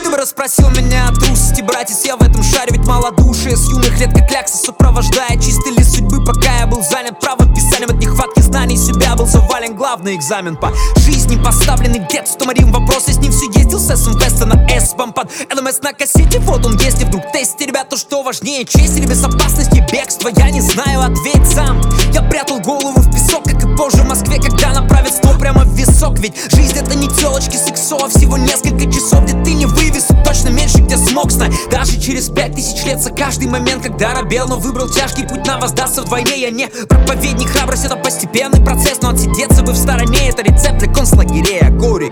Ты бы расспросил меня о трусости, братец, я в этом шаре, ведь малодушие с юных лет как клякса сопровождает чистый лист судьбы, пока я был занят правописанием. От нехватки знаний себя был завален главный экзамен по жизни, поставленный дед с томарим вопрос, я с ним все ездил с СМ-Веста на S-бам под ЛМС на кассете, вот он есть и вдруг тесте, ребята, что важнее, честь или безопасность и бегство, я не знаю, ответь сам. Я прятал голову в песок, как и позже в Москве, когда направят ствол прямо в висок, ведь жизнь это не телочки сексо, а всего несколько часов, где ты не вывез, точно меньше, где смог знать. Даже через 5000 лет за каждый момент, когда робел, но выбрал тяжкий путь, нам воздастся вдвойне. Я не проповедник, храбрость это постепенный процесс, но отсидеться бы в стороне, это рецепт для концлагерей о горе.